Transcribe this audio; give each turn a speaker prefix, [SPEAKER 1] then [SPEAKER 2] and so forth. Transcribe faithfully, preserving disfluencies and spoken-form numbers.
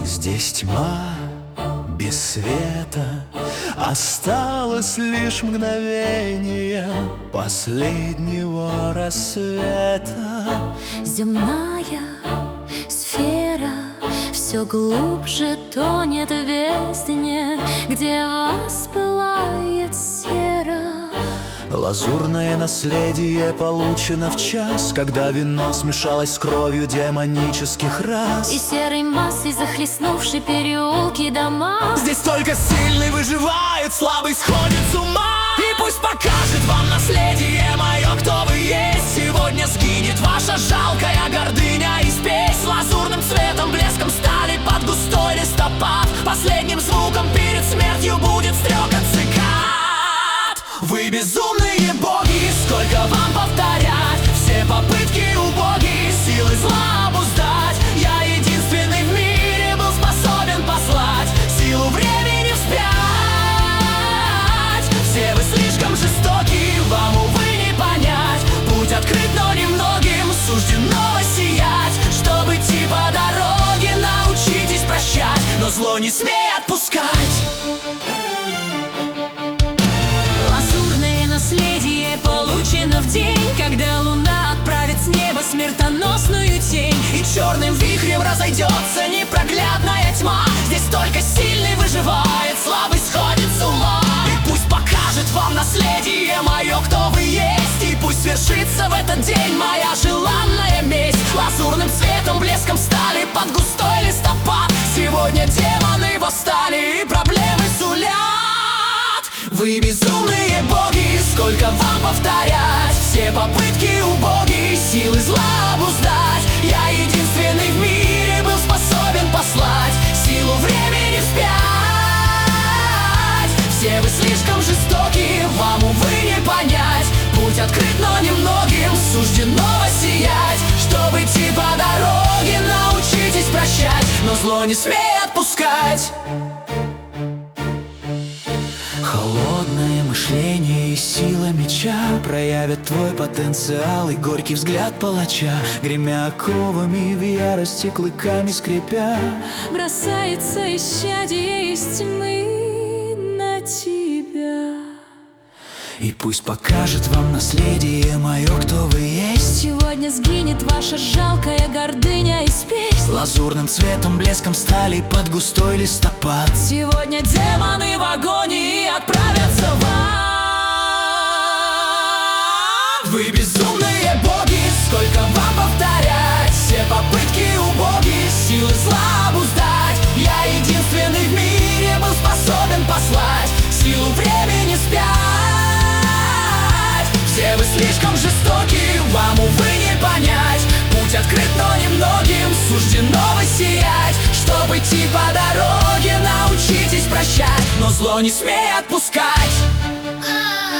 [SPEAKER 1] Здесь тьма без света, осталось лишь мгновение последнего рассвета.
[SPEAKER 2] Земная сфера все глубже тонет в бездне, где воспылает сера.
[SPEAKER 1] Лазурное наследие получено в час, когда вино смешалось с кровью демонических рас.
[SPEAKER 2] И серой массой захлестнувшей переулки дома.
[SPEAKER 1] Здесь только сильный выживает, слабый сходит с ума. И пусть покажет вам наследие мое, кто вы есть. Сегодня сгинет ваша жалкая гордыня и спесь. Лазурным цветом, блеском стали под густой листопад. Последним звуком перед смертью будет стрекот цикад. Вы безумные боги, сколько вам повторять? Все попытки убоги, силы зла обуздать. Я единственный в мире был способен послать силу времени вспять. Все вы слишком жестоки, вам, увы, не понять. Путь открыт, но немногим суждено сиять. Чтобы идти по дороге, научитесь прощать, но зло не смей отпускать.
[SPEAKER 2] Наследие получено в день, когда луна отправит с неба смертоносную тень.
[SPEAKER 1] И черным вихрем разойдется непроглядная тьма. Здесь только сильный выживает, слабый сходит с ума. И пусть покажет вам наследие мое, кто вы есть. И пусть свершится в этот день моя желанная месть. Лазурным цветом, блеском стали под густой листопад. Сегодня демоны восстали и проблемы сулят. Вы безумные боги, сколько вам повторять? Все попытки убоги, силы зла обуздать. Я единственный в мире был способен послать силу времени вспять. Все вы слишком жестоки, вам, увы, не понять. Путь открыт, но немногим суждено воссиять. Чтобы идти по дороге, научитесь прощать, но зло не смей отпускать. Холодное мышление и сила меча проявят твой потенциал и горький взгляд палача. Гремя оковами, в ярости клыками скрипя,
[SPEAKER 2] бросается исчадие из тьмы на тебя.
[SPEAKER 1] И пусть покажет вам наследие мое, кто вы есть.
[SPEAKER 2] Сегодня сгинет ваша жалкая гордыня и спесь.
[SPEAKER 1] Лазурным цветом, блеском стали под густой листопад.
[SPEAKER 2] Сегодня демоны в агонии отправятся в ад.
[SPEAKER 1] Вы безумные боги, сколько вам повторять? Все попытки убоги, силы зла обуздать. Я единственный в мире был способен послать силу времени вспять. Все вы слишком жестоки, вам, увы, не понять. Путь открыт, но немногим суждено воссиять. Чтобы идти по дороге, научитесь прощать, но зло не смей отпускать.